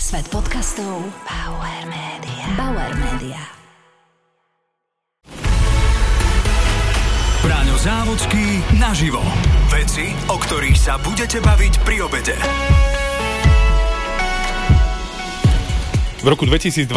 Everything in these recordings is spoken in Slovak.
Svet podcastov Bauer Media. Braňo Závodský naživo. Veci, o ktorých sa budete baviť pri obede. V roku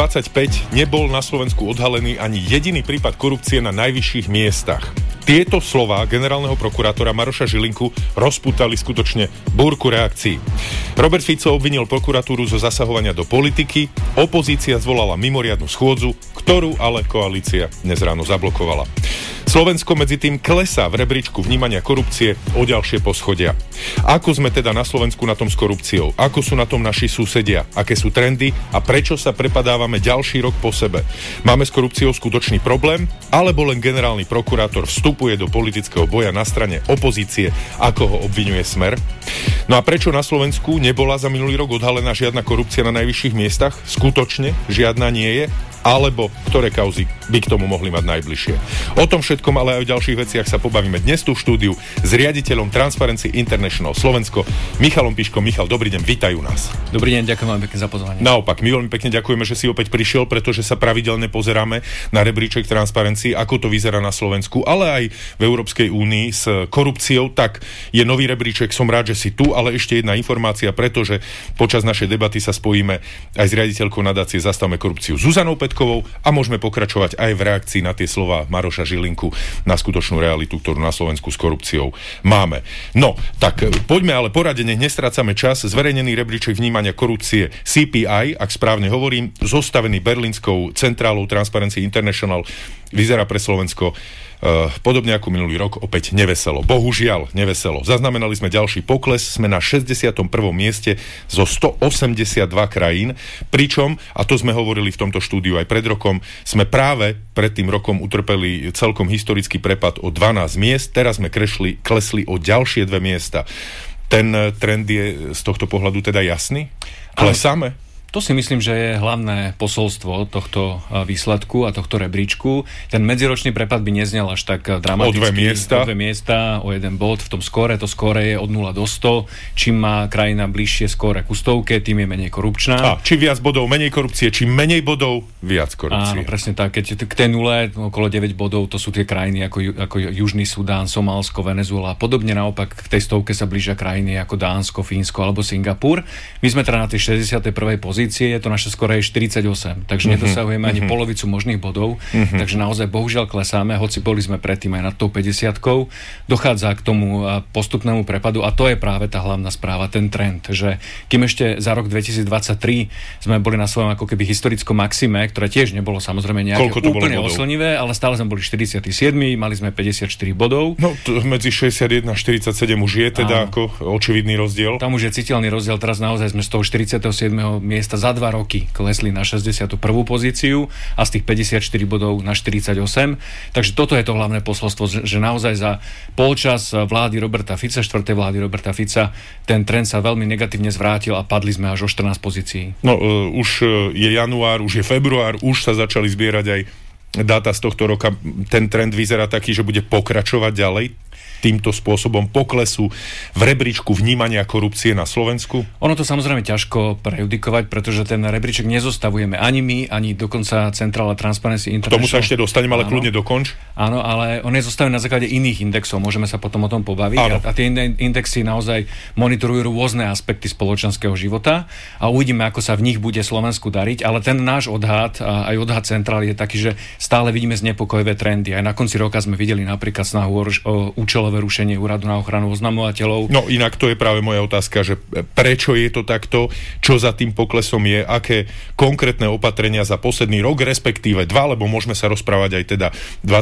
2025 nebol na Slovensku odhalený ani jediný prípad korupcie na najvyšších miestach. Tieto slová generálneho prokurátora Maroša Žilinku rozpútali skutočne búrku reakcií. Robert Fico obvinil prokuratúru zo zasahovania do politiky, opozícia zvolala mimoriadnu schôdzu, ktorú ale koalícia dnes ráno zablokovala. Slovensko medzi tým klesá v rebríčku vnímania korupcie o ďalšie poschodia. Ako sme teda na Slovensku na tom s korupciou? Ako sú na tom naši susedia? Aké sú trendy? A prečo sa prepadávame ďalší rok po sebe? Máme s korupciou skutočný problém? Alebo len generálny prokurátor vstupuje do politického boja na strane opozície, ako ho obviňuje Smer? No a prečo na Slovensku nebola za minulý rok odhalená žiadna korupcia na najvyšších miestach? Skutočne žiadna nie je? Alebo ktoré kauzy by k tomu mohli mať najbližšie. O tom všetkom, ale aj o ďalších veciach sa pobavíme dnes tu v štúdiu s riaditeľom Transparency International Slovensko, Michalom Piškom. Michal, dobrý deň, vítajú nás. Dobrý deň, ďakujem vám pekne za pozvanie. Naopak, my veľmi pekne ďakujeme, že si opäť prišiel, pretože sa pravidelne pozeráme na rebríček Transparency, ako to vyzerá na Slovensku, ale aj v Európskej únii s korupciou. Tak je nový rebríček, som rád, že si tu, ale ešte jedna informácia, pretože počas našej debaty sa spojíme aj s riaditeľkou nadácie Zastavme korupciu Zuzanou Petkovou a môžeme pokračovať aj v reakcii na tie slová Maroša Žilinku na skutočnú realitu, ktorú na Slovensku s korupciou máme. No, tak poďme ale poradene, nestrácame čas. Zverejnený rebríček vnímania korupcie CPI, ak správne hovorím, zostavený berlínskou centrálou Transparency International, vyzerá pre Slovensko podobne ako minulý rok, opäť neveselo. Bohužiaľ, neveselo. Zaznamenali sme ďalší pokles, sme na 61. mieste zo 182 krajín, pričom, a to sme hovorili v tomto štúdiu aj pred rokom, sme práve pred tým rokom utrpeli celkom historický prepad o 12 miest, teraz sme klesli o ďalšie 2 miesta. Ten trend je z tohto pohľadu teda jasný? Klesáme? To si myslím, že je hlavné posolstvo tohto výsledku a tohto rebríčku. Ten medziročný prepad by neznel až tak dramaticky. O 2 miesta, o 1 bod v tom skóre. To skóre je od 0 do 100. Čím má krajina bližšie skóre ku stovke, tým je menej korupčná. A čím viac bodov, menej korupcie, čím menej bodov, viac korupcie. Áno, presne tak. Keď k tej nule, okolo 9 bodov, to sú tie krajiny ako Južný Sudán, Somálsko, Venezuela. Podobne naopak k tej stovke sa blížia krajiny ako Dánsko, Fínsko alebo Singapur. My sme teda na tej 61. pozícii, je to naše skóre 48, takže nedosahujeme ani polovicu možných bodov, takže naozaj bohužiaľ klesáme, hoci boli sme predtým aj nad tou 50-kou, dochádza k tomu postupnému prepadu a to je práve tá hlavná správa, ten trend, že kým ešte za rok 2023 sme boli na svojom ako keby historickom maxime, ktoré tiež nebolo samozrejme nejaké úplne oslnivé, ale stále sme boli 47, mali sme 54 bodov. No medzi 61 a 47 už je teda ako očividný rozdiel. Tam už je citeľný rozdiel, teraz naozaj sme z toho 47. miesta za 2 roky klesli na 61. pozíciu a z tých 54 bodov na 48. Takže toto je to hlavné posolstvo, že naozaj za polčas vlády Roberta Fica, 4. vlády Roberta Fica, ten trend sa veľmi negatívne zvrátil a padli sme až o 14 pozícií. No, už je január, už je február, už sa začali zbierať aj dáta z tohto roka. Ten trend vyzerá taký, že bude pokračovať ďalej týmto spôsobom poklesu v rebríčku vnímania korupcie na Slovensku? Ono to samozrejme ťažko prejudikovať, pretože ten rebríček nezostavujeme ani my, ani dokonca Centrála Transparency International. K tomu sa ešte dostanem, ale kľudne dokonč. Áno, ale on je zostavený na základe iných indexov, môžeme sa potom o tom pobaviť. A tie indexy naozaj monitorujú rôzne aspekty spoločenského života a uvidíme, ako sa v nich bude Slovensku dariť, ale ten náš odhad, aj odhad centrály je taký, že stále vidíme znepokojivé trendy. Aj na konci roka sme videli napríklad snahu o účelové rušenie Úradu na ochranu oznamovateľov. No inak to je práve moja otázka, že prečo je to takto, čo za tým poklesom je, aké konkrétne opatrenia za posledný rok, respektíve 2, lebo môžeme sa rozprávať aj teda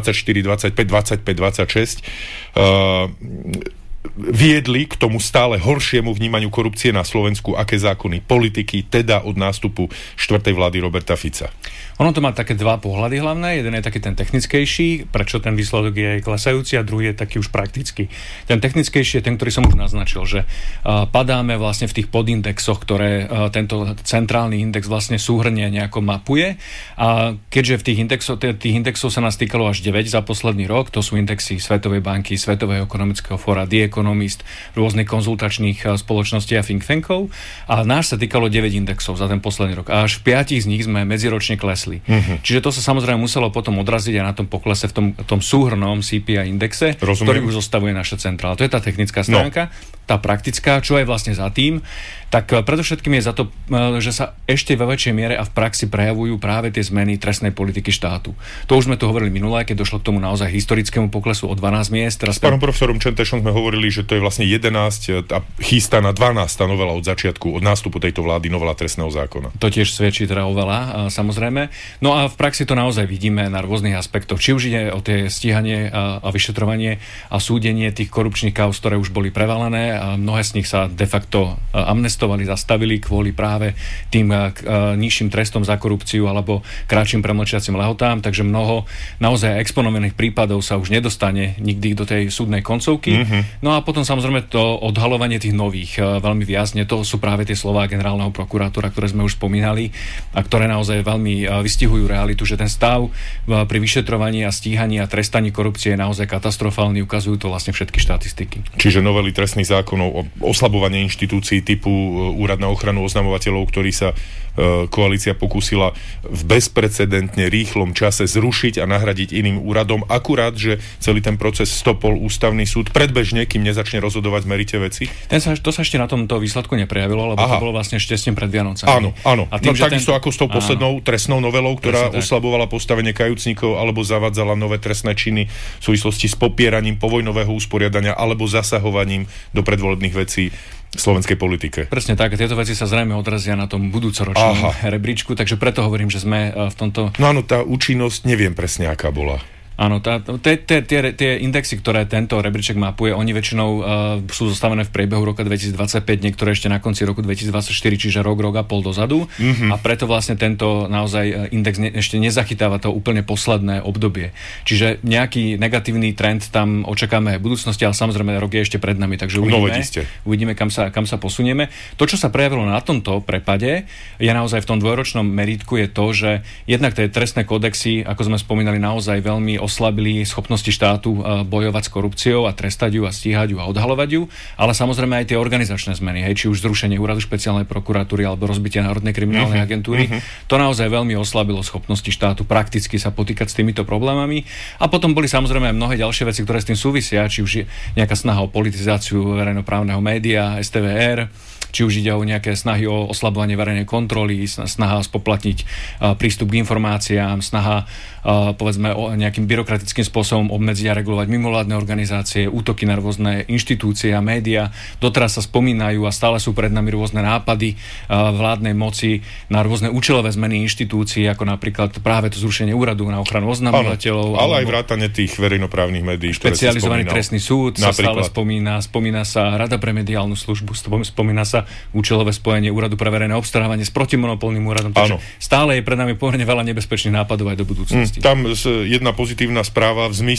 24, 25, 26, viedli k tomu stále horšiemu vnímaniu korupcie na Slovensku, aké zákony, politiky, teda od nástupu 4. vlády Roberta Fica? Ono to má také 2 pohľady hlavné. Jeden je taký ten technickejší, prečo ten výsledok je klesajúci, a druhý je taký už praktický. Ten technickejší je ten, ktorý som už naznačil, že padáme vlastne v tých podindexoch, ktoré tento centrálny index vlastne súhrne nejako mapuje. A keďže v tých indexov sa nás týkalo až 9 za posledný rok, to sú indexy Svetovej banky, Svetového ekonomického fóra, The Economist, rôznych konzultačných spoločností a think tankov. A náš sa týkalo 9 indexov za ten posledný rok. A až v 5 z nich sme medziročne klesli. Čiže to sa samozrejme muselo potom odraziť aj na tom poklese v tom súhrnom CPI indexe, ktorý už zostavuje naša centrála. To je tá technická stránka. Tá praktická, čo je vlastne za tým, tak predovšetkým je za to, že sa ešte vo väčšej miere a v praxi prejavujú práve tie zmeny trestnej politiky štátu. To už sme tu hovorili minulé, keď došlo k tomu naozaj historickému poklesu o 12 miest. S pánom profesorom Čentešom sme hovorili, že to je vlastne 11 a chystá na 12 novela od začiatku, od nástupu tejto vlády, novela trestného zákona. To tiež svedčí teda oveľa, samozrejme. No a v praxi to naozaj vidíme na rôznych aspektoch. Či už ide o tie stíhanie a vyšetrovanie a súdenie tých korupčných kauz, ktoré už boli prevalené, a mnohé z nich sa de facto amnestovali, zastavili kvôli práve tým nižším trestom za korupciu alebo kratším premlčiacim lehotám, takže mnoho naozaj exponovaných prípadov sa už nedostane nikdy do tej súdnej koncovky. No a potom samozrejme to odhalovanie tých nových veľmi viazne, to sú práve tie slová generálneho prokurátora, ktoré sme už spomínali a ktoré naozaj veľmi vystihujú realitu, že ten stav pri vyšetrovaní a stíhaní a trestaní korupcie je naozaj katastrofálny, ukazujú to vlastne všetky štatistiky. Čiže novely trestných zákonov o oslabovanie inštitúcií typu Úrad na ochranu oznamovateľov, ktorý sa koalícia pokúsila v bezprecedentne rýchlom čase zrušiť a nahradiť iným úradom. Akurát, že celý ten proces stopol ústavný súd predbežne, kým nezačne rozhodovať v merite veci. To sa ešte na tomto výsledku neprejavilo, lebo to bolo vlastne ešte pred Vianocami. Áno. A tým, takisto ako s tou poslednou trestnou novelou, ktorá oslabovala postavenie kajúcnikov alebo zavádzala nové trestné činy v súvislosti s popieraním povojnového usporiadania alebo zasahovaním do predvolebných vecí v slovenskej politike. Presne tak, tieto veci sa zrejme odrazia na tom budúcoročnom rebríčku, takže preto hovorím, že sme v tomto... No áno, tá účinnosť neviem presne, aká bola. Áno, tie indexy, ktoré tento rebríček mapuje, oni väčšinou sú zostavené v priebehu roka 2025, niektoré ešte na konci roku 2024, čiže rok a pol dozadu. A preto vlastne tento naozaj index ešte nezachytáva to úplne posledné obdobie. Čiže nejaký negatívny trend tam očakáme v budúcnosti, ale samozrejme rok je ešte pred nami, takže uvidíme kam sa posunieme. To, čo sa prejavilo na tomto prepade, je naozaj v tom dvojročnom merítku je to, že jednak tie trestné kódexy, ako sme spomínali, naozaj veľmi oslabili schopnosti štátu bojovať s korupciou a trestať ju a stíhať ju a odhalovať ju, ale samozrejme aj tie organizačné zmeny, či už zrušenie úradu špeciálnej prokuratúry alebo rozbitie Národnej kriminálnej agentúry, to naozaj veľmi oslabilo schopnosti štátu prakticky sa potýkať s týmito problémami. A potom boli samozrejme aj mnohé ďalšie veci, ktoré s tým súvisia, či už je nejaká snaha o politizáciu verejnoprávneho média, STVR, či už ide o nejaké snahy o oslabovanie verejnej kontroly, snaha spoplatniť prístup k informáciám, snaha povedzme o nejakým byrokratickým spôsobom obmedziť a regulovať mimovládne organizácie, útoky na rôzne inštitúcie a médiá. Doteraz sa spomínajú a stále sú pred nami rôzne nápady vládnej moci na rôzne účelové zmeny inštitúcií, ako napríklad práve to zrušenie úradu na ochranu oznamovateľov. Ale aj vrátane tých verejnoprávnych médií, ktoré si spomínal. Špecializovaný trestný súd sa stále spomína sa Rada pre mediálnu službu, spomína sa účelové spojenie úradu pre verejné obstarávanie s protimonopolným úradom. Takže stále je pred nami pomerne veľa nebezpečných nápadov aj do budúcnosti. Tam jedna pozitívna správa v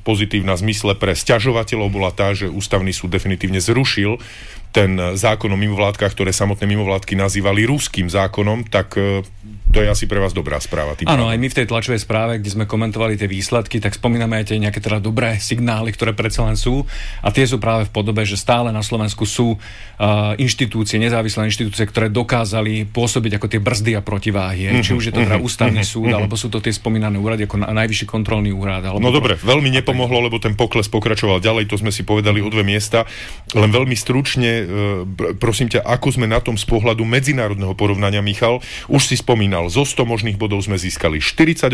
zmysle pre sťažovateľov bola tá, že ústavný súd definitívne zrušil ten zákon o mimovládkach, ktoré samotné mimovládky nazývali ruským zákonom, tak to je asi pre vás dobrá správa. Áno, aj my v tej tlačovej správe, kde sme komentovali tie výsledky, tak spomíname aj tie nejaké teda dobré signály, ktoré predsa len sú. A tie sú práve v podobe, že stále na Slovensku sú inštitúcie, nezávislé inštitúcie, ktoré dokázali pôsobiť ako tie brzdy a protiváhy. Či už je to teda ústavný súd, alebo sú to tie spomínané úrady ako najvyšší kontrolný úrad. No dobre, veľmi nepomohlo, lebo ten pokles pokračoval ďalej, to sme si povedali o 2 miesta. Len veľmi stručne, prosím ťa, ako sme na tom z pohľadu medzinárodného porovnania, Michal? Už si spomínal, zo 100 možných bodov sme získali 48,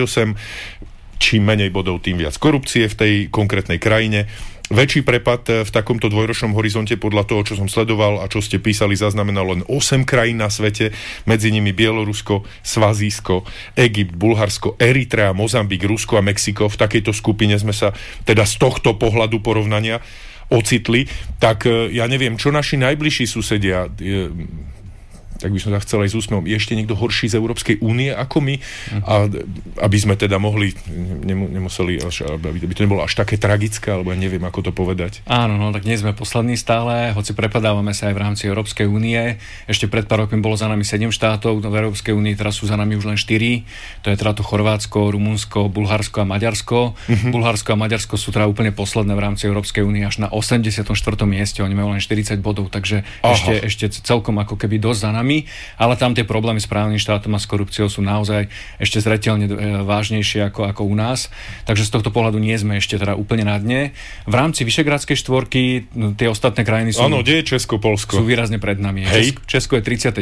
čím menej bodov, tým viac korupcie v tej konkrétnej krajine. Väčší prepad v takomto dvojročnom horizonte podľa toho, čo som sledoval a čo ste písali, zaznamenalo len 8 krajín na svete, medzi nimi Bielorusko, Svazísko, Egypt, Bulharsko, Eritrea, Mozambik, Rusko a Mexiko. V takejto skupine sme sa teda z tohto pohľadu porovnania ocitli. Tak ja neviem, čo naši najbližší susedia, tak by som sa chcel aj s úsmevom, je ešte niekto horší z Európskej únie ako my, a aby sme teda mohli, nemuseli, aby to nebolo až také tragické, alebo ja neviem, ako to povedať. Áno, no tak nie sme poslední stále, hoci prepadávame sa aj v rámci Európskej únie. Ešte pred pár rokmi bolo za nami 7 štátov v Európskej únii, teraz sú za nami už len 4. To je teda to Chorvátsko, Rumunsko, Bulharsko a Maďarsko. Bulharsko a Maďarsko sú teda úplne posledné v rámci Európskej únie, až na 84. mieste, oni majú len 40 bodov, takže ešte celkom ako keby dosť za nami, ale tam tie problémy s právnym štátom a s korupciou sú naozaj ešte zreteľne vážnejšie ako u nás. Takže z tohto pohľadu nie sme ešte teda úplne na dne. V rámci Vyšegrádskej štvorky tie ostatné krajiny sú... Áno, kde je Česko, Poľsko? Sú výrazne pred nami. Česko je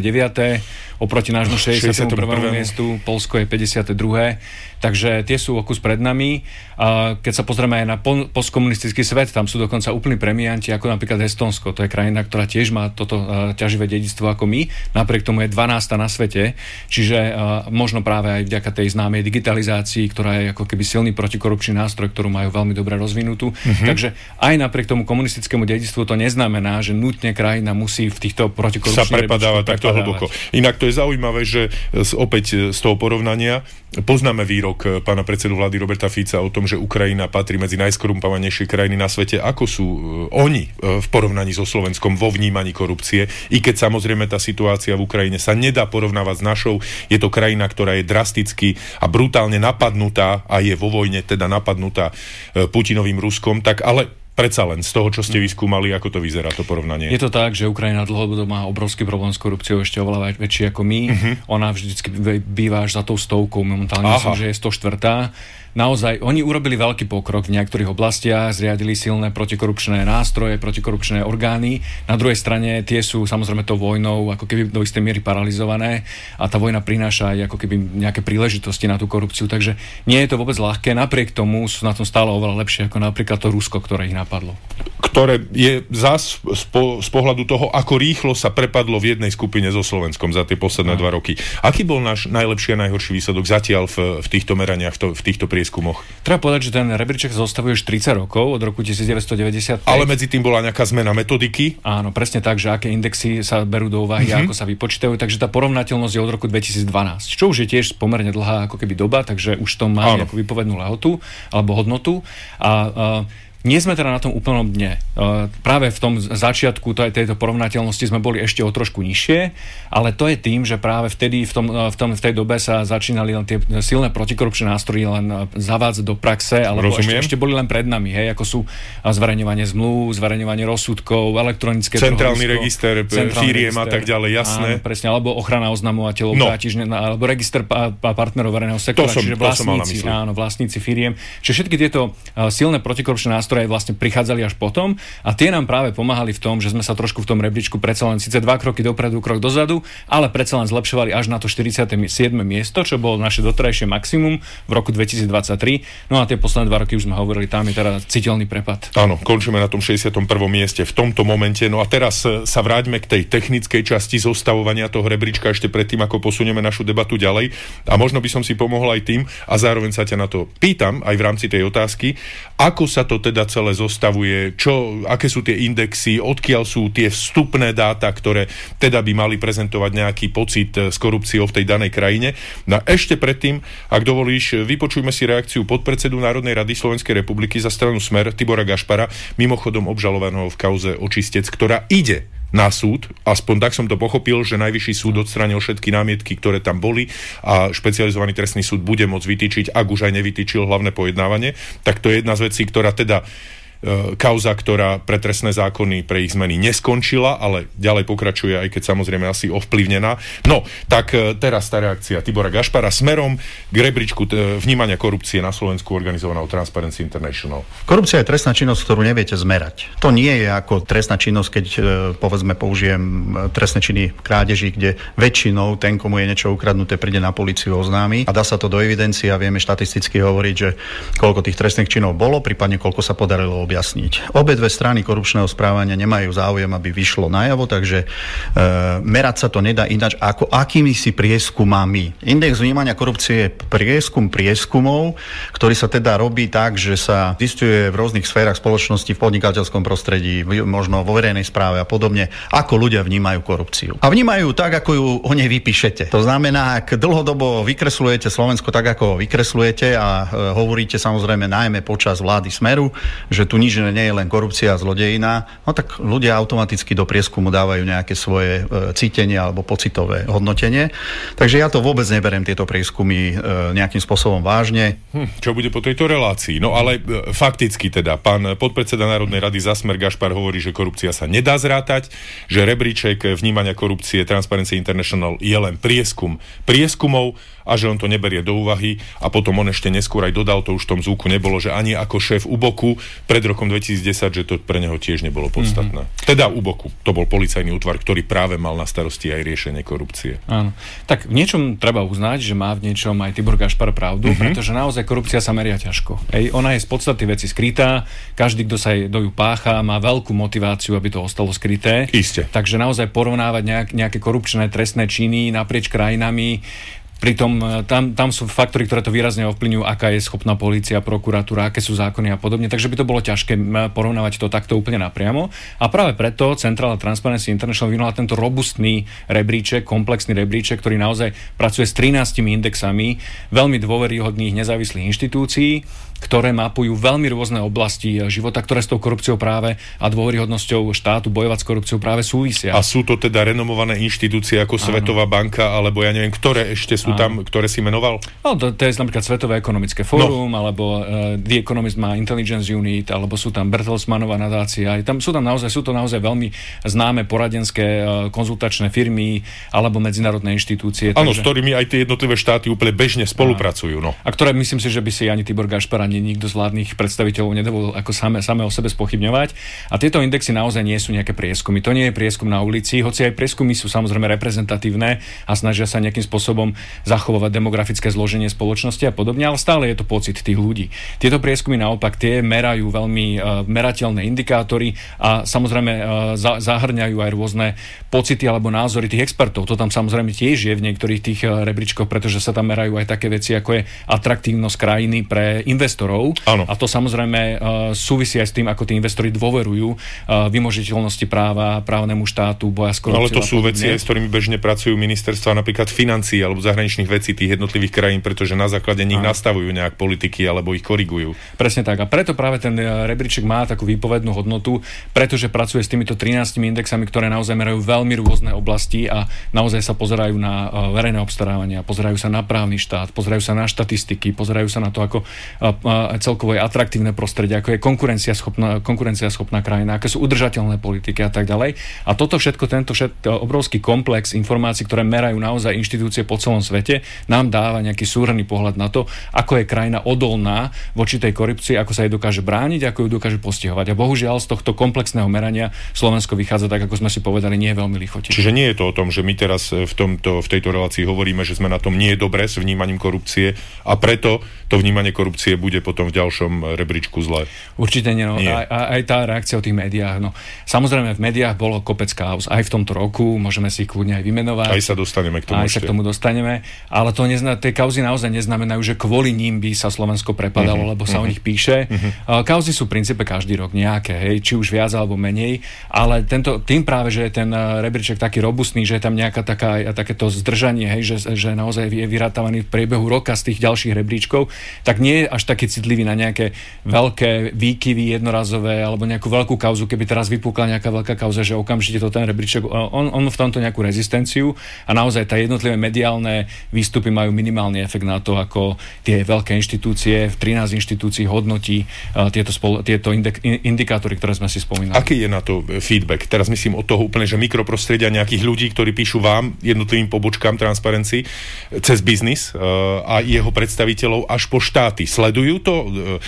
39. oproti nášmu 61. miestu, Poľsko je 52. Takže tie sú o kus pred nami. A keď sa pozrieme aj na postkomunistický svet, tam sú dokonca úplní premianti, ako napríklad Estonsko. To je krajina, ktorá tiež má toto ťaživé dedičstvo ako my. Napriek tomu je 12. na svete. Čiže možno práve aj vďaka tej známej digitalizácii, ktorá je ako keby silný protikorupčný nástroj, ktorú majú veľmi dobre rozvinutú. Takže aj napriek tomu komunistickému dedičstvu to neznamená, že nutne krajina musí v týchto protikorupčných sa prepadávať takto hlboko. Inak to je zaujímavé, že opäť z toho porovnania poznáme výrok pána predsedu vlády Roberta Fica o tom, že Ukrajina patrí medzi najskorumpovanejšie krajiny na svete. Ako sú oni v porovnaní so Slovenskom vo vnímaní korupcie? I keď samozrejme tá situácia v Ukrajine sa nedá porovnávať s našou, je to krajina, ktorá je drasticky a brutálne napadnutá a je vo vojne teda napadnutá Putinovým Ruskom, tak ale predsa len z toho, čo ste vyskúmali, ako to vyzerá, to porovnanie? Je to tak, že Ukrajina dlhodobo má obrovský problém s korupciou, ešte oveľa väčší ako my. Ona vždycky býva až za tou 100, momentálne myslím, že je 104. Naozaj, oni urobili veľký pokrok v niektorých oblastiach, zriadili silné protikorupčné nástroje, protikorupčné orgány. Na druhej strane tie sú samozrejme tou vojnou ako keby do istej miery paralizované a tá vojna prináša aj ako keby nejaké príležitosti na tú korupciu, takže nie je to vôbec ľahké. Napriek tomu sú na tom stále oveľa lepšie ako napríklad to Rusko, ktoré ich napadlo. Ktoré je zás z pohľadu toho, ako rýchlo sa prepadlo v jednej skupine so Slovenskom za tie posledné 2 roky. Aký bol náš najlepší a najhorší výsledok zatiaľ v týchto meraniach, v týchto prieskumoch? Treba povedať, že ten rebríček zostavuje už 30 rokov, od roku 1995. Ale medzi tým bola nejaká zmena metodiky? Áno, presne tak, že aké indexy sa berú do úvahy, ako sa vypočítajú, takže tá porovnateľnosť je od roku 2012, čo už je tiež pomerne dlhá ako keby doba, takže už to má nejakú vypovednú lehotu alebo hodnotu a nie sme teda na tom úplnom dne. Práve v tom začiatku tejto porovnateľnosti sme boli ešte o trošku nižšie, ale to je tým, že práve vtedy v tej dobe sa začínali len tie silné protikorupčné nástroje len zavádzať do praxe, alebo ešte boli len pred nami, hej, ako sú zverejňovanie zmluv, zverejňovanie rozsudkov, elektronické centrálny register firiem a tak ďalej, jasné. Áno, presne, alebo ochrana oznamovateľov, alebo register partnerov verejného sektora, čiže vlastníci firiem. Čiže všetky tieto silné protikorupčné nástroje ktoré vlastne prichádzali až potom a tie nám práve pomáhali v tom, že sme sa trošku v tom rebríčku predsa len síce 2 kroky dopredu, krok dozadu, ale predsa len zlepšovali až na to 47. miesto, čo bolo naše doterajšie maximum v roku 2023. No a tie posledné 2 roky už sme hovorili, tam je teda citeľný prepad. Áno, končíme na tom 61. mieste v tomto momente. No a teraz sa vráťme k tej technickej časti zostavovania toho rebríčka ešte predtým, ako posunieme našu debatu ďalej. A možno by som si pomohol aj tým a zároveň sa ťa na to pýtam aj v rámci tej otázky, ako sa to teda celé zostavuje, aké sú tie indexy, odkiaľ sú tie vstupné dáta, ktoré teda by mali prezentovať nejaký pocit s korupciou v tej danej krajine. No ešte predtým, ak dovolíš, vypočujme si reakciu podpredsedu Národnej rady Slovenskej republiky za stranu Smer Tibora Gašpara, mimochodom obžalovaného v kauze Očistec, ktorá ide na súd, aspoň tak som to pochopil, že Najvyšší súd odstránil všetky námietky, ktoré tam boli a špecializovaný trestný súd bude môcť vytýčiť, ak už aj nevytýčil hlavné pojednávanie, tak to je jedna z vecí, ktorá teda kauza, ktorá pre trestné zákony pre ich zmeny neskončila, ale ďalej pokračuje, aj keď samozrejme asi ovplyvnená. No, tak teraz tá reakcia Tibora Gašpara smerom k rebríčku vnímania korupcie na Slovensku organizovanou Transparency International. Korupcia je trestná činnosť, ktorú neviete zmerať. To nie je ako trestná činnosť, keď povedzme použijem trestné činy krádeži, kde väčšinou ten, komu je niečo ukradnuté, príde na políciu, oznámi a dá sa to do evidencie a vieme štatisticky hovoriť, že koľko tých trestných činov bolo, prípadne koľko sa podarilo objaviť. objasniť. Obe dve strany korupčného správania nemajú záujem, aby vyšlo najavo, takže merať sa to nedá ináč ako akými si prieskumami. Index vnímania korupcie je prieskum prieskumov, ktorý sa teda robí tak, že sa zisťuje v rôznych sférach spoločnosti, v podnikateľskom prostredí, možno vo verejnej správe a podobne, ako ľudia vnímajú korupciu. A vnímajú tak, ako ju o nej vypíšete. To znamená, ak dlhodobo vykreslujete Slovensko tak, ako ho vykreslujete a hovoríte samozrejme najmä počas vlády Smeru, že tu nič nie je len korupcia a zlodejina, no tak ľudia automaticky do prieskumu dávajú nejaké svoje cítenie alebo pocitové hodnotenie. Takže ja to vôbec neberiem tieto prieskumy nejakým spôsobom vážne. Čo bude po tejto relácii? No ale fakticky teda, pán podpredseda Národnej rady za Smer Gašpar hovorí, že korupcia sa nedá zrátať, že rebríček vnímania korupcie Transparency International je len prieskum prieskumov a že on to neberie do úvahy a potom on ešte neskôr aj dodal, to už v tom zvuku nebolo, že ani ako šéf UBOKu pred rokom 2010, že to pre neho tiež nebolo podstatné. Teda UBOKu, to bol policajný útvar, ktorý práve mal na starosti aj riešenie korupcie. Áno. Tak v niečom treba uznať, že má v niečom aj Tibor Gašpar pravdu, pretože naozaj korupcia sa meria ťažko. Ona je z podstaty veci skrytá, každý, kto sa do ju pácha, má veľkú motiváciu, aby to ostalo skryté. Isté. Takže naozaj porovnávať nejaké korupčné trestné činy naprieč krajinami. Pritom tam sú faktory, ktoré to výrazne ovplyvňujú, aká je schopná polícia, prokuratúra, aké sú zákony a podobne, takže by to bolo ťažké porovnávať to takto úplne napriamo. A práve preto Centrálna Transparency International vynula tento robustný rebríček, komplexný rebríček, ktorý naozaj pracuje s 13 indexami veľmi dôveryhodných nezávislých inštitúcií, ktoré mapujú veľmi rôzne oblasti života, ktoré s tou korupciou práve a dôveryhodnosťou štátu bojovať s korupciou práve súvisia. A sú to teda renomované inštitúcie ako Svetová banka, alebo ja neviem, ktoré ešte sú tam, ktoré si menoval? No, to je napríklad Svetové ekonomické fórum, alebo The Economist má Intelligence Unit, alebo sú tam Bertelsmannová nadácia. Sú to naozaj veľmi známe poradenské konzultačné firmy, alebo medzinárodné inštitúcie. Áno, s ktorými aj tie jednotlivé štáty úplne bežne spolupracujú. No. A ktoré myslím si, že by si ani Tibor Gašpar ani nikto z vládnych predstaviteľov nedovolil ako samé o sebe spochybňovať. A tieto indexy naozaj nie sú nejaké prieskumy. To nie je prieskum na ulici, hoci aj prieskumy sú samozrejme reprezentatívne a snažia sa nejakým spôsobom zachovávať demografické zloženie spoločnosti a podobne, ale stále je to pocit tých ľudí. Tieto prieskumy naopak tie merajú veľmi merateľné indikátory a samozrejme zahrňajú aj rôzne pocity alebo názory tých expertov. To tam samozrejme tiež je v niektorých tých rebríčkoch, pretože sa tam merajú aj také veci, ako je atraktívnosť krajiny pre investorov. Áno. A to samozrejme súvisí aj s tým, ako tí investori dôverujú vymožiteľnosti práva, právnemu štátu, boja s korupciou. Ale to sú veci, s ktorými bežne pracujú ministerstva napríklad financií alebo zahraničných vecí tých jednotlivých krajín, pretože na základe nich nastavujú nejak politiky alebo ich korigujú. Presne tak. A preto práve ten rebríček má takú výpovednú hodnotu, pretože pracuje s týmito 13 indexami, ktoré naozaj merajú veľmi rôzne oblasti a naozaj sa pozerajú na verejné obstarávania, pozerajú sa na právny štát, pozerajú sa na štatistiky, pozerajú sa na to, ako celkovo je atraktívne prostredie, ako je konkurenciaschopná krajina, aké sú udržateľné politiky a tak ďalej. A toto všetko, tento obrovský komplex informácií, ktoré merajú naozaj inštitúcie po celom svete, nám dáva nejaký súhrnný pohľad na to, ako je krajina odolná voči tej korupcii, ako sa jej dokáže brániť, ako ju dokáže postihovať. A bohužiaľ z tohto komplexného merania Slovensko vychádza tak, ako sme si povedali, nie je veľmi lichotivé. Čiže nie je to o tom, že my teraz v tejto relácii hovoríme, že sme na tom nie dobre s vnímaním korupcie a preto to vnímanie korupcie bude potom v ďalšom rebríčku zle. Určite nie. No. Aj tá reakcia o tých médiách. No. Samozrejme, v médiách bolo kopec káuz. Aj v tomto roku, môžeme si ich kľudne aj vymenovať. Aj sa dostaneme k tomu. Aj sa k tomu dostaneme. Ale to tie kauzy naozaj neznamenajú, že kvôli ním by sa Slovensko prepadalo, lebo sa o nich píše. Kauzy sú v princípe každý rok nejaké, či už viac alebo menej. Ale tým práve, že je ten rebríček taký robustný, že je tam nejaká takéto zdržanie, že naozaj je vyrátávaný v priebehu roka z tých ďalších rebríčkov, tak nie je až taký citlivý na nejaké veľké výkyvy jednorazové alebo nejakú veľkú kauzu, keby teraz vypukla nejaká veľká kauza, že okamžite to ten rebríček, on v tomto nejakú rezistenciu a naozaj tá jednotlivé mediálne výstupy majú minimálny efekt na to, ako tie veľké inštitúcie, 13 inštitúcií hodnotí tieto indikátory, ktoré sme si spomínali. Aký je na to feedback? Teraz myslím od toho úplne, že mikroprostredia nejakých ľudí, ktorí píšu vám, jednotlivým pobočkám Transparency, cez biznis a jeho predstaviteľov až po štáty. Sledujú to?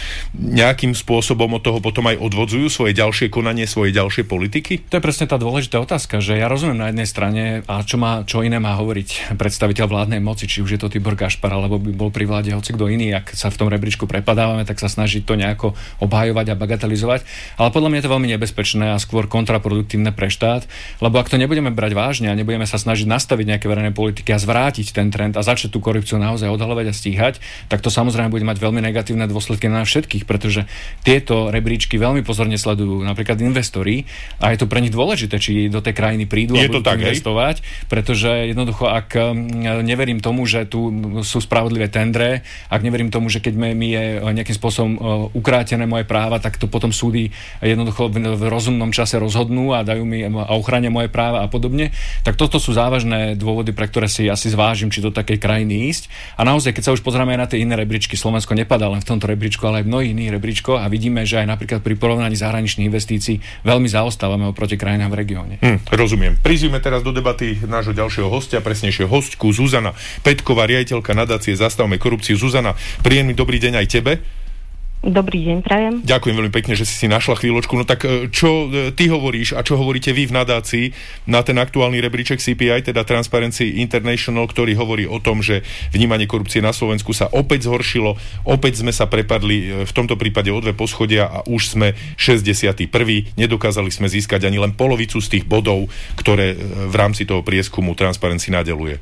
Nejakým spôsobom od toho potom aj odvodzujú svoje ďalšie konanie, svoje ďalšie politiky? To je presne tá dôležitá otázka, že ja rozumiem na jednej strane, a čo iné má hovoriť predstaviteľ vládnej vládnej moci, či už je to Tibor Gašpar, alebo by bol pri vláde hoci kto iný, ak sa v tom rebríčku prepadávame, tak sa snažiť to nejako obhajovať a bagatelizovať. Ale podľa mňa je to veľmi nebezpečné a skôr kontraproduktívne pre štát, lebo ak to nebudeme brať vážne a nebudeme sa snažiť nastaviť nejaké verejné politiky a zvrátiť ten trend a začať tú korupciu naozaj odhaľovať a stíhať, tak to samozrejme bude mať veľmi negatívne dôsledky na všetkých, pretože tieto rebríčky veľmi pozorne sledujú napríklad investori a je to pre nich dôležité, či do tej krajiny prídu a budú investovať, pretože jednoducho, ak neverím tomu, že tu sú spravodlivé tendre, ak neverím tomu, že keď mi je nejakým spôsobom ukrátené moje práva, tak to potom súdy jednoducho v rozumnom čase rozhodnú a dajú mi a ochránia moje práva a podobne, tak toto sú závažné dôvody, pre ktoré si asi zvážim, či do takej krajiny ísť. A naozaj, keď sa už pozrieme aj na tie iné rebríčky, Slovensko nepadá len v tomto rebríčku, ale aj v mnohých iných rebríčkoch a vidíme, že aj napríklad pri porovnaní zahraničných investícií veľmi zaostávame oproti krajinám v regióne. Rozumiem. Prizvime teraz do debaty nášho ďalšieho hostia, presnejšie hostku Zuzana Petková, riaditeľka nadácie Zastavme korupciu. Zuzana, príjemný dobrý deň aj tebe. Dobrý deň, prajem. Ďakujem veľmi pekne, že si našla chvíľočku. No tak čo ty hovoríš a čo hovoríte vy v nadácii na ten aktuálny rebríček CPI, teda Transparency International, ktorý hovorí o tom, že vnímanie korupcie na Slovensku sa opäť zhoršilo, opäť sme sa prepadli v tomto prípade o 2 poschodia a už sme 61. Nedokázali sme získať ani len polovicu z tých bodov, ktoré v rámci toho prieskumu Transparency nadeľuje.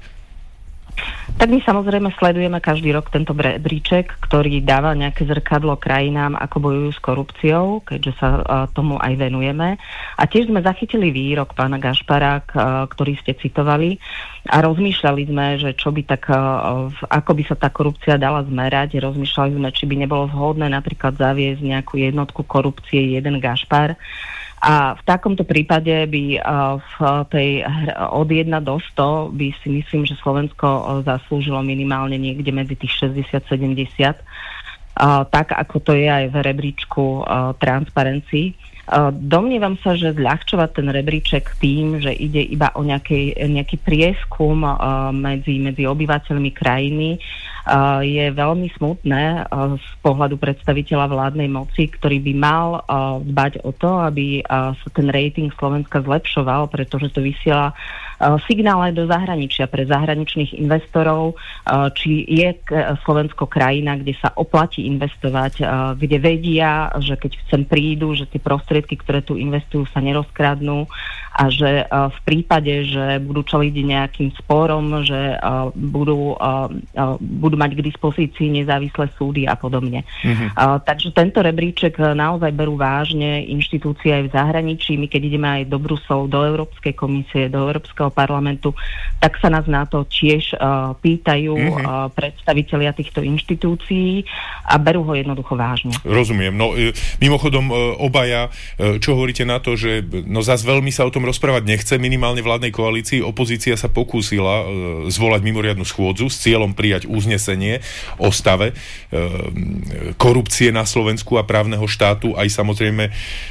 Tak my samozrejme sledujeme každý rok tento rebríček, ktorý dáva nejaké zrkadlo krajinám, ako bojujú s korupciou, keďže sa tomu aj venujeme. A tiež sme zachytili výrok pána Gašpara, ktorý ste citovali, a rozmýšľali sme, že čo by tak, ako by sa tá korupcia dala zmerať. Rozmýšľali sme, či by nebolo vhodné napríklad zaviesť nejakú jednotku korupcie jeden Gašpar. A v takomto prípade by v tej od 1 do 100 by si myslím, že Slovensko zaslúžilo minimálne niekde medzi tých 60-70, tak ako to je aj v rebríčku Transparency. Domnievam sa, že zľahčovať ten rebríček tým, že ide iba o nejaký prieskum medzi obyvateľmi krajiny, je veľmi smutné z pohľadu predstaviteľa vládnej moci, ktorý by mal dbať o to, aby sa ten rating Slovenska zlepšoval, pretože to vysiela signál aj do zahraničia pre zahraničných investorov, či je Slovensko krajina, kde sa oplatí investovať, kde vedia, že keď sem prídu, že tie prostriedky, ktoré tu investujú, sa nerozkradnú a že v prípade, že budú čeliť nejakým sporom, že budú mať k dispozícii nezávislé súdy a podobne. Takže tento rebríček naozaj berú vážne inštitúcie aj v zahraničí. My keď ideme aj do Bruselu, do Európskej komisie, do Európskeho parlamentu, tak sa nás na to tiež pýtajú predstavitelia týchto inštitúcií a berú ho jednoducho vážne. Rozumiem. No mimochodom obaja, čo hovoríte na to, že zas veľmi sa o tom rozprávať nechce, minimálne vládnej koalícii. Opozícia sa pokúsila zvolať mimoriadnu schôdzu s cieľom prijať uznesenie o stave korupcie na Slovensku a právneho štátu, aj samozrejme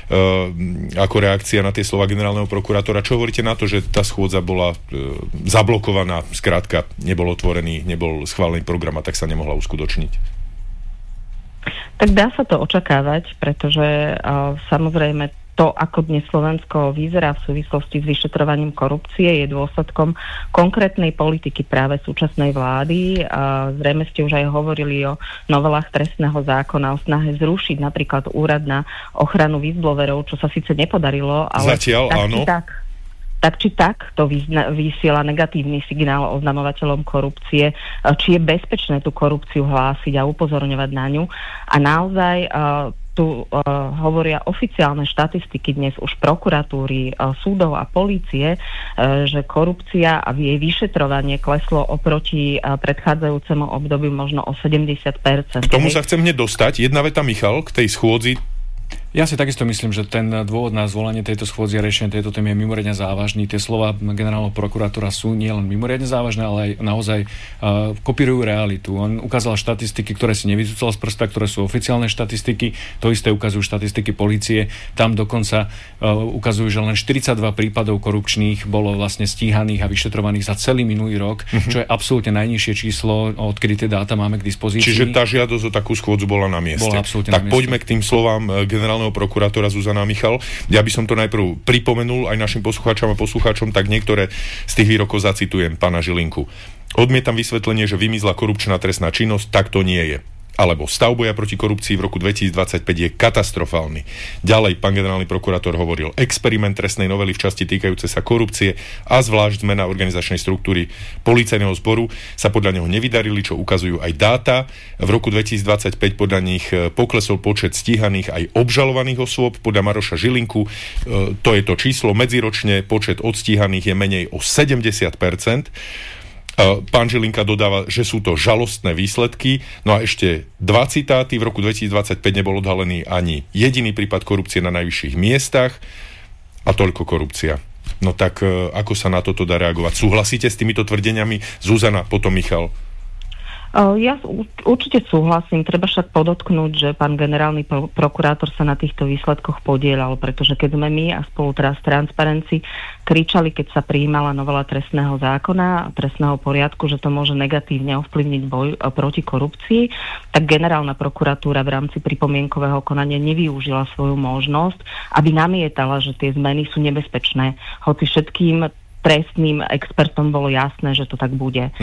ako reakcia na tie slova generálneho prokurátora. Čo hovoríte na to, že tá schôdza bola zablokovaná, skrátka nebol schválený program a tak sa nemohla uskutočniť? Tak dá sa to očakávať, pretože samozrejme to, ako dnes Slovensko vyzerá v súvislosti s vyšetrovaním korupcie, je dôsledkom konkrétnej politiky práve súčasnej vlády. Zrejme ste už aj hovorili o novelách trestného zákona, o snahe zrušiť napríklad úrad na ochranu whistleblowerov, čo sa síce nepodarilo, ale zatiaľ áno. Tak či tak to vysiela negatívny signál oznamovateľom korupcie, či je bezpečné tú korupciu hlásiť a upozorňovať na ňu. A naozaj tu hovoria oficiálne štatistiky dnes už prokuratúry, súdov a polície, že korupcia a jej vyšetrovanie kleslo oproti predchádzajúcemu obdobiu možno o 70%. K tomu sa chcem hneď dostať. Jedna veta, Michal, k tej schôdzi. Ja si takisto myslím, že ten dôvod na zvolanie tejto schôdze a riešenie tejto témy je mimoriadne závažný. Tie slova generálneho prokurátora sú nielen mimoriadne závažné, ale aj naozaj kopírujú realitu. On ukázal štatistiky, ktoré si nevycúcal z prsta, ktoré sú oficiálne štatistiky. To isté ukazujú štatistiky polície. Tam dokonca ukazujú, že len 42 prípadov korupčných bolo vlastne stíhaných a vyšetrovaných za celý minulý rok, čo je absolútne najnižšie číslo, odkedy tie dáta máme k dispozícii. Čiže tá žiadosť o takú schôdzu bola na mieste. Bola absolútne tak na mieste. Poďme k tým slovám generálneho generálneho prokurátora Zuzana Michal. Ja by som to najprv pripomenul aj našim poslucháčom a poslucháčom, tak niektoré z tých výrokov zacitujem pána Žilinku. Odmietam vysvetlenie, že vymizla korupčná trestná činnosť, tak to nie je. Alebo stav boja proti korupcii v roku 2025 je katastrofálny. Ďalej pán generálny prokurátor hovoril, experiment trestnej novely v časti týkajúce sa korupcie a zvlášť zmena organizačnej štruktúry policajného zboru sa podľa neho nevydarili, čo ukazujú aj dáta. V roku 2025 podľa nich poklesol počet stíhaných aj obžalovaných osôb. Podľa Maroša Žilinku, to je to číslo, medziročne počet odstíhaných je menej o 70%. Pán Žilinka dodáva, že sú to žalostné výsledky. No a ešte 2 citáty. V roku 2025 nebol odhalený ani jediný prípad korupcie na najvyšších miestach a toľko korupcia. No tak ako sa na toto dá reagovať? Súhlasíte s týmito tvrdeniami? Zuzana, potom Michal. Ja určite súhlasím. Treba však podotknúť, že pán generálny prokurátor sa na týchto výsledkoch podielal, pretože keď sme my a spolu teraz Transparency kričali, keď sa prijímala novela trestného zákona, trestného poriadku, že to môže negatívne ovplyvniť boj proti korupcii, tak generálna prokuratúra v rámci pripomienkového konania nevyužila svoju možnosť, aby namietala, že tie zmeny sú nebezpečné. Hoci všetkým trestným expertom bolo jasné, že to tak bude.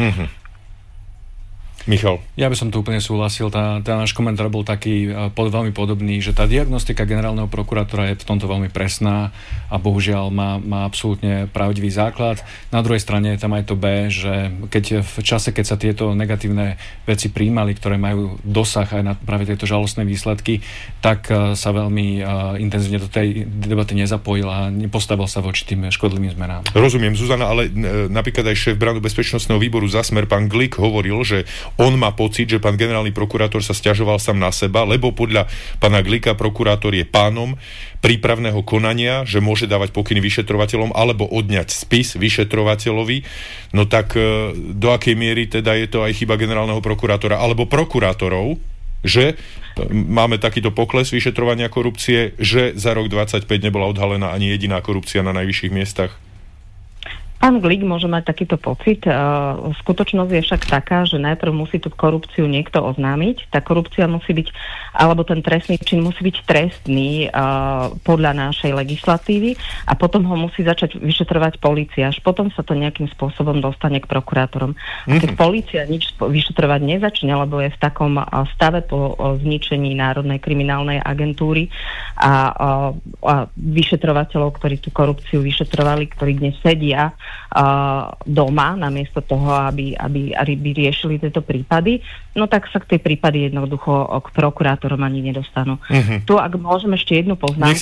Michal. Ja by som tu úplne súhlasil. Tá náš komentár bol taký veľmi podobný, že tá diagnostika generálneho prokurátora je v tomto veľmi presná a bohužiaľ má absolútne pravdivý základ. Na druhej strane je tam aj to B, že v čase, keď sa tieto negatívne veci prijímali, ktoré majú dosah aj na práve tieto žalostné výsledky, tak sa veľmi intenzívne do tej debaty nezapojil a nepostavil sa voči tým škodlivým zmenám. Rozumiem, Zuzana, ale napríklad aj šéf Brandu bezpečnostného výboru za Smer, pán Glik, hovoril, že on má pocit, že pán generálny prokurátor sa sťažoval sám na seba, lebo podľa pána Glika prokurátor je pánom prípravného konania, že môže dávať pokyny vyšetrovateľom alebo odňať spis vyšetrovateľovi. No tak do akej miery teda je to aj chyba generálneho prokurátora alebo prokurátorov, že máme takýto pokles vyšetrovania korupcie, že za rok 2025 nebola odhalená ani jediná korupcia na najvyšších miestach? Pán Glik môže mať takýto pocit. Skutočnosť je však taká, že najprv musí tú korupciu niekto oznámiť. Tá korupcia musí byť, alebo ten trestný čin musí byť trestný podľa našej legislatívy a potom ho musí začať vyšetrovať polícia. Až potom sa to nejakým spôsobom dostane k prokurátorom. A keď polícia nič vyšetrovať nezačne, lebo je v takom stave po zničení Národnej kriminálnej agentúry a vyšetrovateľov, ktorí tú korupciu vyšetrovali, ktorí dnes sedia doma, namiesto toho, aby riešili tieto prípady, no tak sa k tej prípady jednoducho k prokurátorom ani nedostanú. Tu, ak môžem ešte jednu poznámku,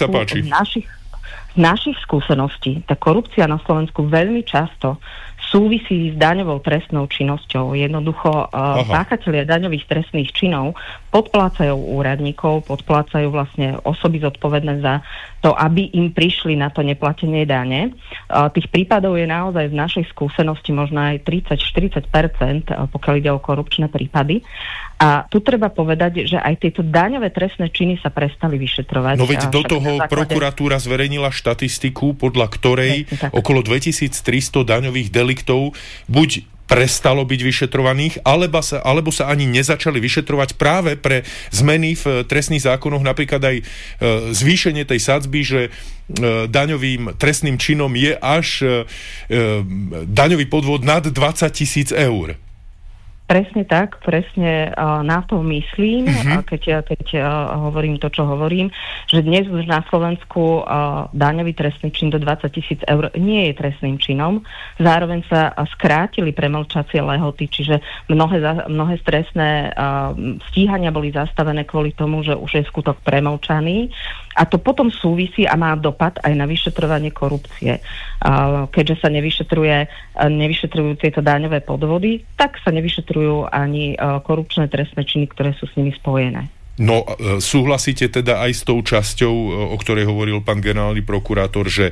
z našich skúseností, tá korupcia na Slovensku veľmi často súvisí s daňovou trestnou činnosťou. Jednoducho páchatelia daňových trestných činov podplácajú úradníkov, podplácajú vlastne osoby zodpovedné za to, aby im prišli na to neplatenie dane. Tých prípadov je naozaj z našej skúsenosti možno aj 30-40%, pokiaľ ide o korupčné prípady. A tu treba povedať, že aj tieto daňové trestné činy sa prestali vyšetrovať. No veď do toho prokuratúra zverejnila štatistiku, podľa ktorej okolo 2300 daňových deliktov buď prestalo byť vyšetrovaných, alebo sa ani nezačali vyšetrovať práve pre zmeny v trestných zákonoch, napríklad aj zvýšenie tej sadzby, že daňovým trestným činom je až daňový podvod nad 20 000 eur. Presne tak, presne na to myslím, keď hovorím to, čo hovorím, že dnes už na Slovensku daňový trestný čin do 20 000 eur nie je trestným činom. Zároveň sa skrátili premlčacie lehoty, čiže mnohé trestné stíhania boli zastavené kvôli tomu, že už je skutok premlčaný. A to potom súvisí a má dopad aj na vyšetrovanie korupcie. Keďže sa nevyšetrujú tieto daňové podvody, tak sa nevyšetrujú ani korupčné trestné činy, ktoré sú s nimi spojené. No, súhlasíte teda aj s tou časťou, o ktorej hovoril pán generálny prokurátor, že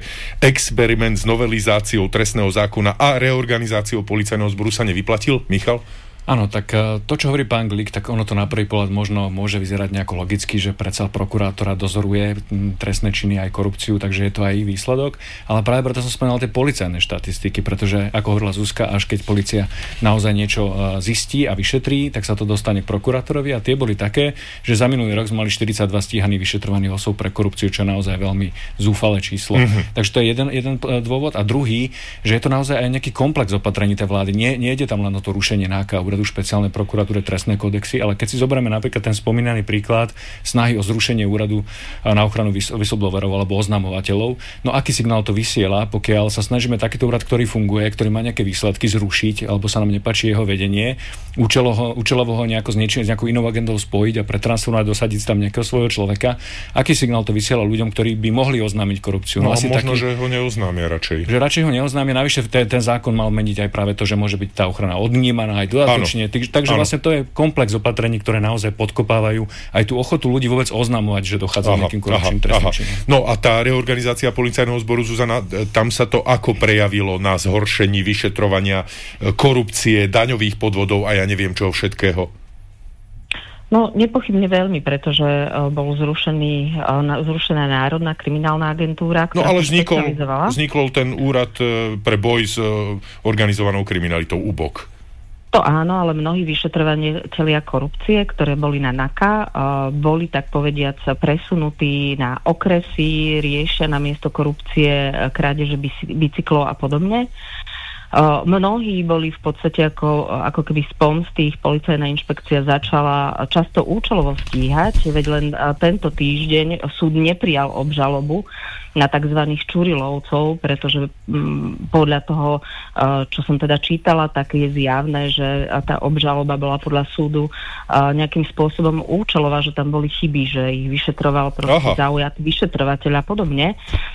experiment s novelizáciou trestného zákona a reorganizáciou policajného zboru sa nevyplatil? Michal? Áno, tak to, čo hovorí pán Glik, tak ono to na prvý pohľad možno môže vyzerať nejako logicky, že predsa prokurátora dozoruje trestné činy aj korupciu, takže je to aj výsledok. Ale práve preto som spomínal tie policajné štatistiky, pretože, ako hovorila Zuzka, až keď polícia naozaj niečo zistí a vyšetrí, tak sa to dostane k prokurátorovi a tie boli také, že za minulý rok sme mali 42 stíhaných vyšetrovaných osôb pre korupciu, čo je naozaj veľmi zúfalé číslo. Takže to je jeden dôvod. A druhý, že je to naozaj aj nejaký komplex opatrení tej vlády. Nie ide tam len o to rušenie NAKA, úradu špeciálnej prokuratúry, trestné kodexy, ale keď si zoberieme napríklad ten spomínaný príklad snahy o zrušenie úradu na ochranu whistleblowerov alebo oznamovateľov, no aký signál to vysiela, pokiaľ sa snažíme takýto úrad, ktorý funguje, ktorý má nejaké výsledky, zrušiť, alebo sa nám nepáči jeho vedenie, účelovo ho nejako s nejakou inou agendou spojiť a pretransformovať, dosadiť tam nejakého svojho človeka. Aký signál to vysiela ľuďom, ktorí by mohli oznámiť korupciu? No asi možno, že ho neoznámia radšej. Že radšej ho neoznámia. Navyše ten zákon mal meniť aj práve to, že môže byť tá ochrana odnímaná aj dodatočne. Takže vlastne to je komplex opatrení, ktoré naozaj podkopávajú aj tú ochotu ľudí vôbec oznamovať, že dochádza k nejakým korupčným trestným činom. No a tá reorganizácia policajného zboru, Zuzana, tam sa to ako prejavilo na zhoršení vyšetrovania korupcie, daňových podvodov a ja neviem čoho všetkého? No, nepochybne veľmi, pretože bol zrušená Národná kriminálna agentúra, ktorá vznikol ten úrad pre boj s organizovanou kriminalitou UBOK. To áno, ale mnohí vyšetrovatelia korupcie, ktoré boli na NAKA, boli tak povediac presunutí na okresy, riešia na miesto korupcie krádeže bicyklov a podobne. Mnohí boli v podstate ako keby z pomsty, ich policajná inšpekcia začala často účelovo stíhať, veď len tento týždeň súd neprijal obžalobu na tzv. Čurilovcov, pretože podľa toho, čo som teda čítala, tak je zjavné, že tá obžaloba bola podľa súdu nejakým spôsobom účelová, že tam boli chyby, že ich vyšetroval proste zaujatý vyšetrovateľ a podobne.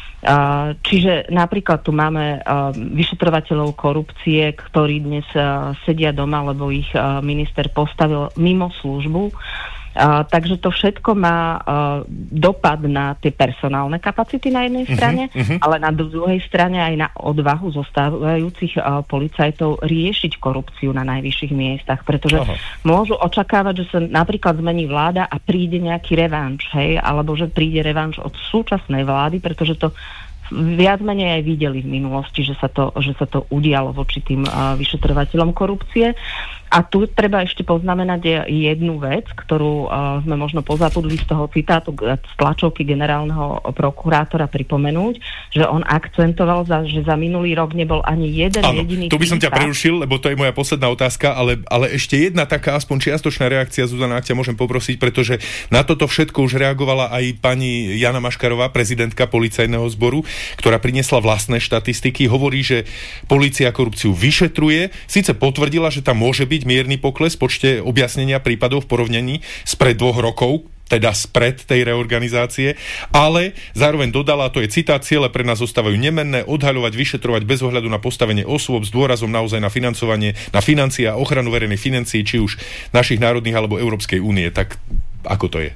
Čiže napríklad tu máme vyšetrovateľov korupcie, ktorí dnes sedia doma, lebo ich minister postavil mimo službu. Takže to všetko má dopad na tie personálne kapacity na jednej strane, ale na druhej strane aj na odvahu zostávajúcich policajtov riešiť korupciu na najvyšších miestach, pretože môžu očakávať, že sa napríklad zmení vláda a príde nejaký revanš, alebo že príde revanš od súčasnej vlády, pretože to viac menej aj videli v minulosti, že sa to udialo voči tým vyšetrovateľom korupcie. A tu treba ešte poznamenať jednu vec, ktorú sme možno pozabudli z toho citátu z tlačovky generálneho prokurátora pripomenúť, že on akcentoval, že za minulý rok nebol ani jeden jediný... Tu by som ťa prerušil, lebo to je moja posledná otázka, ale ešte jedna taká aspoň čiastočná reakcia, Zuzana, ak ťa môžem poprosiť, pretože na toto všetko už reagovala aj pani Jana Maškarová, prezidentka policajného zboru, ktorá priniesla vlastné štatistiky, hovorí, že polícia korupciu vyšetruje, síce potvrdila, že tam môže byť mierny pokles v počte objasnenia prípadov v porovnaní spred 2 rokov, teda spred tej reorganizácie, ale zároveň dodala, to je citát, ciele pre nás zostávajú nemenné, odhaľovať, vyšetrovať bez ohľadu na postavenie osôb s dôrazom naozaj na financovanie, na financie a ochranu verejnej financií, či už našich národných alebo Európskej únie. Tak ako to je?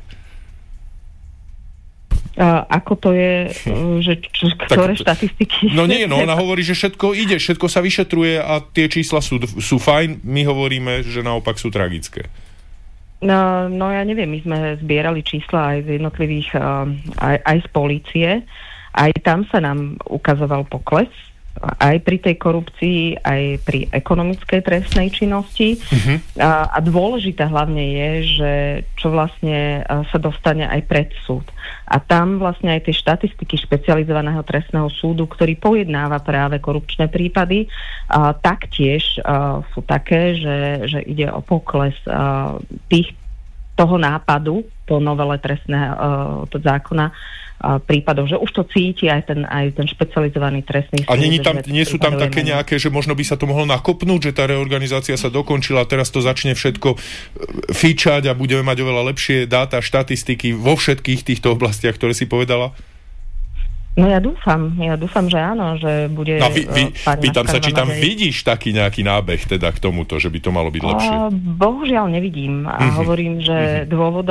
Ako to je, že ktoré štatistiky... No nie, ona hovorí, že všetko ide, všetko sa vyšetruje a tie čísla sú fajn, my hovoríme, že naopak sú tragické. No ja neviem, my sme zbierali čísla aj z jednotlivých, aj z polície, aj tam sa nám ukazoval pokles, aj pri tej korupcii, aj pri ekonomickej trestnej činnosti. A dôležité hlavne je, že čo vlastne sa dostane aj pred súd. A tam vlastne aj tie štatistiky špecializovaného trestného súdu, ktorý pojednáva práve korupčné prípady, taktiež sú také, že ide o pokles toho nápadu po novele trestného zákona prípadov, že už to cíti aj ten špecializovaný trestný súd. A nie sú tam také nejaké, že možno by sa to mohlo nakopnúť, že tá reorganizácia sa dokončila a teraz to začne všetko fičať a budeme mať oveľa lepšie dáta, štatistiky vo všetkých týchto oblastiach, ktoré si povedala? No ja dúfam, že áno, že bude... No, pýtam sa, či tam vidíš taký nejaký nábeh teda k tomuto, že by to malo byť lepšie? Bohužiaľ nevidím a hovorím, že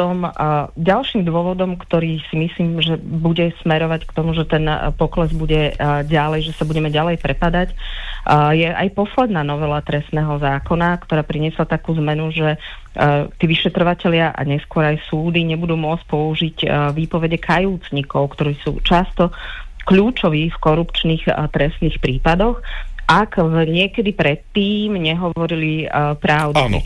ďalším dôvodom, ktorý si myslím, že bude smerovať k tomu, že ten pokles bude ďalej, že sa budeme ďalej prepadať, je aj posledná novela trestného zákona, ktorá priniesla takú zmenu, že tí vyšetrovatelia a neskôr aj súdy nebudú môcť použiť výpovede kajúcnikov, ktorí sú často kľúčoví v korupčných trestných prípadoch, ak niekedy predtým nehovorili pravdu. Áno,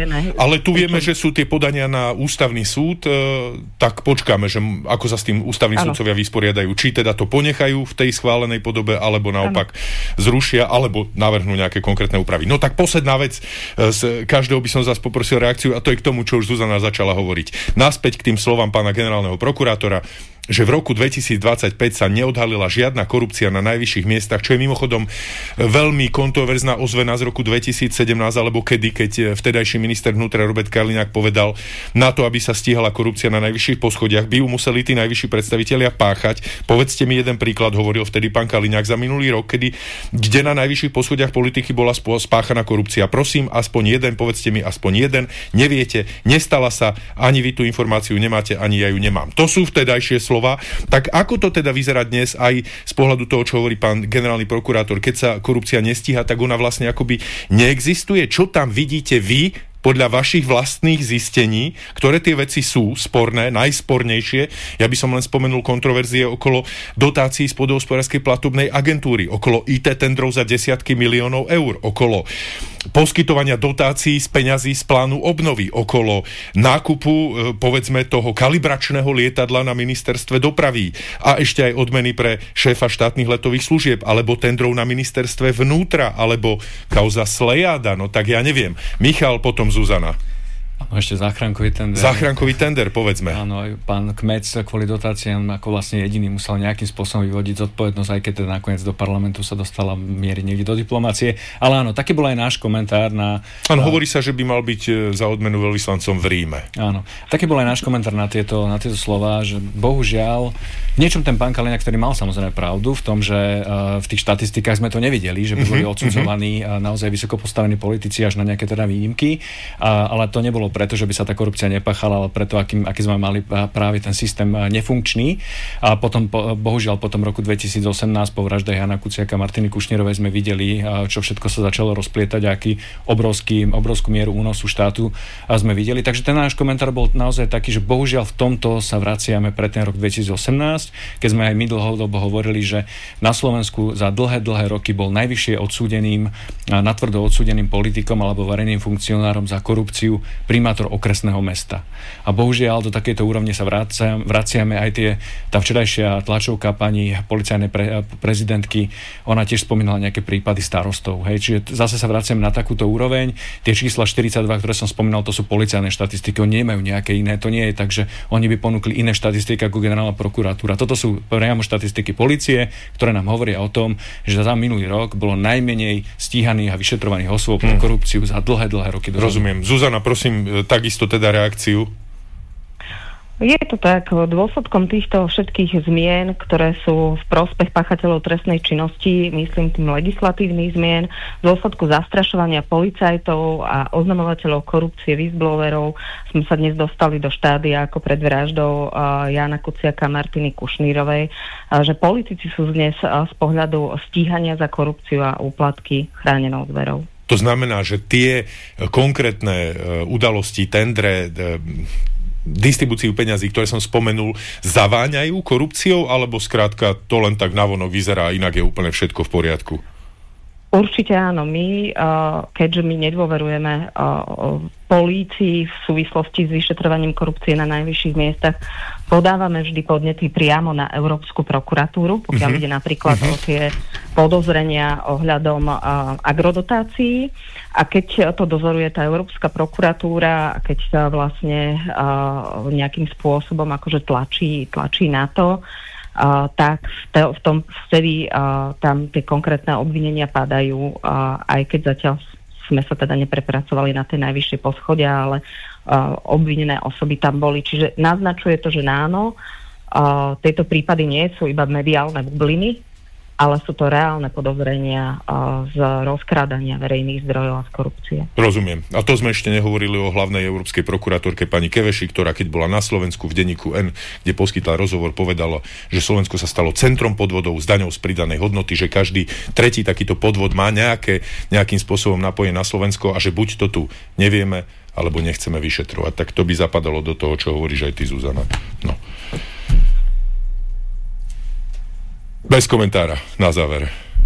ale tu vieme, že sú tie podania na ústavný súd, tak počkáme, že ako sa s tým ústavní súdcovia vysporiadajú. Či teda to ponechajú v tej schválenej podobe, alebo naopak zrušia, alebo navrhnú nejaké konkrétne úpravy. No tak posledná vec, z každého by som zase poprosil reakciu, a to je k tomu, čo už Zuzana začala hovoriť. Naspäť k tým slovám pána generálneho prokurátora, že v roku 2025 sa neodhalila žiadna korupcia na najvyšších miestach, čo je mimochodom veľmi kontroverzná ozvena z roku 2017, alebo keď vtedajší minister vnútra Robert Kaliňák povedal, na to, aby sa stíhala korupcia na najvyšších poschodiach, by ju museli tí najvyšší predstavitelia páchať. Povedzte mi jeden príklad, hovoril vtedy pán Kaliňák za minulý rok, kde na najvyšších poschodiach politiky bola spáchaná korupcia. Prosím, aspoň jeden, povedzte mi aspoň jeden. Neviete, nestala sa, ani vy tú informáciu nemáte, ani ja ju nemám. To sú vtedajšie slova. Tak ako to teda vyzerá dnes aj z pohľadu toho, čo hovorí pán generálny prokurátor, keď sa korupcia nestíha, tak ona vlastne akoby neexistuje? Čo tam vidíte vy podľa vašich vlastných zistení, ktoré tie veci sú sporné, najspornejšie? Ja by som len spomenul kontroverzie okolo dotácií z poľnohospodárskej platobnej agentúry, okolo IT tendrov za desiatky miliónov eur, okolo poskytovania dotácií z peňazí z plánu obnovy, okolo nákupu, povedzme, toho kalibračného lietadla na ministerstve dopravy a ešte aj odmeny pre šéfa štátnych letových služieb, alebo tendrov na ministerstve vnútra, alebo kauza Slejada, no tak ja neviem. Michal, potom Zuzana. No, ešte záchrankový tender. Záchrankový tender, povedzme. Áno, aj pán Kmec kvôli dotáciám ako vlastne jediný musel nejakým spôsobom vyvodiť zodpovednosť, aj keď teda nakoniec do parlamentu sa dostala miery niekde do diplomácie. Ale áno, taký bol aj náš komentár na... Áno, hovorí sa, že by mal byť za odmenu veľvyslancom v Ríme. Áno, taký bol aj náš komentár na tieto slová, že bohužiaľ v niečom ten pán Kaliňák, ktorý mal samozrejme pravdu v tom, že v tých štatistikách sme to nevideli, že by boli odsudzovaní naozaj vysoko postavení politici až na nejaké teda výnimky, ale to nebolo preto, že by sa tá korupcia nepáchala, ale preto, aký sme mali práve ten systém nefunkčný. A potom, bohužiaľ, po tom roku 2018 po vražde Jana Kuciaka a Martiny Kušnírovej sme videli, čo všetko sa začalo rozplietať, aký obrovskú mieru únosu štátu sme videli. Takže ten náš komentár bol naozaj taký, že bohužiaľ v tomto sa vraciame pre ten rok 2018, keď sme aj my dlhodobo hovorili, že na Slovensku za dlhé roky bol najvyššie odsúdeným, natvrdo odsúdeným politikom alebo verejným funkcionárom za korupciu primátor okresného mesta. A bohužiaľ do takejto úrovne sa vraciame aj tá včerajšia tlačovka pani policajnej prezidentky, ona tiež spomínala nejaké prípady starostov. Hej. Čiže zase sa vraciame na takúto úroveň. Tie čísla 42, ktoré som spomínal, to sú policajné štatistiky, oni nemajú nejaké iné, to nie je tak, že oni by ponúkli iné štatistiky ako generálna prokuratúra. Toto sú priamo štatistiky polície, ktoré nám hovoria o tom, že za minulý rok bolo najmenej stíhaných a vyšetrovaných osôb pre korupciu za dlhé roky. Rozumiem. Zuzana, prosím, takisto teda reakciu. Je to tak, dôsledkom týchto všetkých zmien, ktoré sú v prospech páchateľov trestnej činnosti, myslím tým legislatívnych zmien, v dôsledku zastrašovania policajtov a oznamovateľov korupcie, whistleblowerov, sme sa dnes dostali do štádia ako pred vraždou Jana Kuciaka a Martiny Kušnírovej, že politici sú dnes z pohľadu stíhania za korupciu a úplatky chránenou zverou. To znamená, že tie konkrétne udalosti, tendre, distribúciu peňazí, ktoré som spomenul, zaváňajú korupciou, alebo skrátka to len tak navonok vyzerá, inak je úplne všetko v poriadku? Určite áno. My, keďže my nedôverujeme polícii v súvislosti s vyšetrovaním korupcie na najvyšších miestach, podávame vždy podnety priamo na Európsku prokuratúru, pokiaľ ide napríklad o tie podozrenia ohľadom agrodotácií. A keď to dozoruje tá Európska prokuratúra, keď sa vlastne nejakým spôsobom akože tlačí na to, tak vtedy tam tie konkrétne obvinenia padajú, aj keď zatiaľ sme sa teda neprepracovali na tej najvyššie poschodia, ale obvinené osoby tam boli. Čiže naznačuje to, že áno, Tieto prípady nie sú iba mediálne bubliny, ale sú to reálne podozrenia z rozkrádania verejných zdrojov a z korupcie. Rozumiem. A to sme ešte nehovorili o hlavnej európskej prokurátorke pani Keveši, ktorá keď bola na Slovensku v denníku N, kde poskytla rozhovor, povedala, že Slovensko sa stalo centrom podvodov s daňou z pridanej hodnoty, že každý tretí takýto podvod má nejakým spôsobom napojenie na Slovensko a že buď to tu nevieme, alebo nechceme vyšetrovať. Tak to by zapadalo do toho, čo hovoríš aj ty, Zuzana. No. Bez komentára na záver.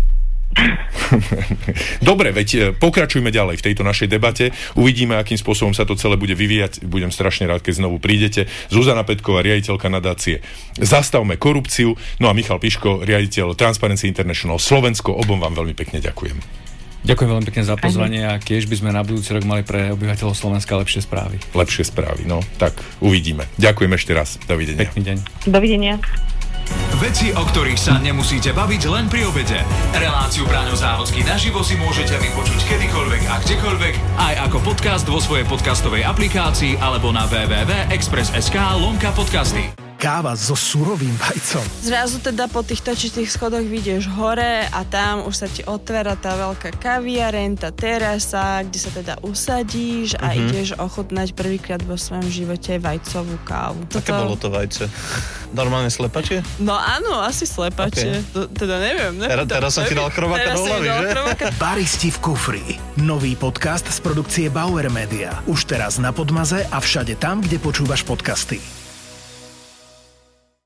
Dobre, veď pokračujme ďalej v tejto našej debate. Uvidíme, akým spôsobom sa to celé bude vyvíjať. Budem strašne rád, keď znovu prídete. Zuzana Petková, riaditeľka nadácie Zastavme korupciu. No a Michal Piško, riaditeľ Transparency International Slovensko. Obom vám veľmi pekne ďakujem. Ďakujem veľmi pekne za pozvanie a tiež by sme na budúci rok mali pre obyvateľov Slovenska lepšie správy. Lepšie správy, no tak uvidíme. Ďakujem ešte raz. Dovidenia. Pekný deň. Dovidenia. Veci, o ktorých sa nemusíte baviť len pri obede. Reláciu Braňo Závodský naživo si môžete vypočuť kedykoľvek a kdekoľvek, aj ako podcast vo svojej podcastovej aplikácii alebo na www.express.sk/podcasty. Káva so surovým vajcom. Zrazu teda po tých točitých schodoch vidieš hore a tam už sa ti otvára tá veľká kaviareň, tá terasa, kde sa teda usadíš a ideš ochutnať prvýkrát vo svojom živote vajcovú kávu. Aké bolo to vajce? Normálne slepačie? No áno, asi slepačie. Okay. Teda neviem. Teraz som ti dal krváka do hlavy, že? Baristi v kufri. Nový podcast z produkcie Bauer Media. Už teraz na Podmaze a všade tam, kde počúvaš podcasty.